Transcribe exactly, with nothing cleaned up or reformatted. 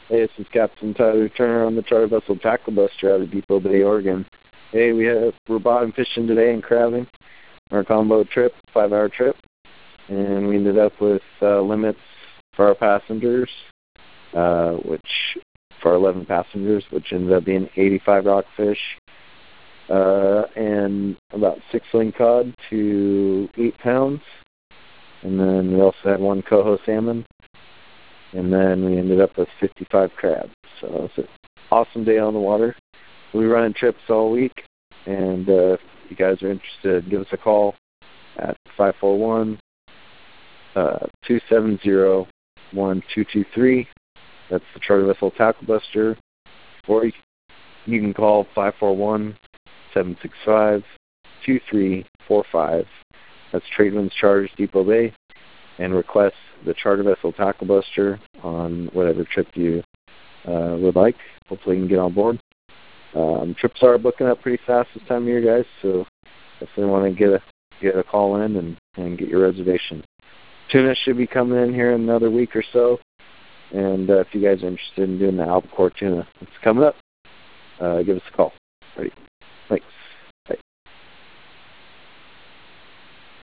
Hey, this is Captain Tyler Turner on the charter vessel Tackle Buster out of Depot Bay, Oregon. Hey, we have, we're bottom fishing today and crabbing. Our combo trip, five-hour trip, and we ended up with uh, limits for our passengers, uh, which for our eleven passengers, which ended up being eighty-five rockfish uh, and about six lingcod to eight pounds. And then we also had one coho salmon. And then we ended up with fifty-five crabs. So it was an awesome day on the water. We run trips all week. And uh, if you guys are interested, give us a call at five four one, two seven zero, one two two three. That's the charter vessel Tackle Buster. Or you, you can call five four one, seven six five, two three four five. That's Tradewinds Charters Depot Bay. And request the charter vessel Tackle Buster on whatever trip you uh, would like. Hopefully you can get on board. Um, trips are booking up pretty fast this time of year, guys, so definitely want to get a get a call in and, and get your reservation. Tuna should be coming in here in another week or so, and uh, if you guys are interested in doing the albacore tuna, it's coming up. Uh, give us a call. Ready.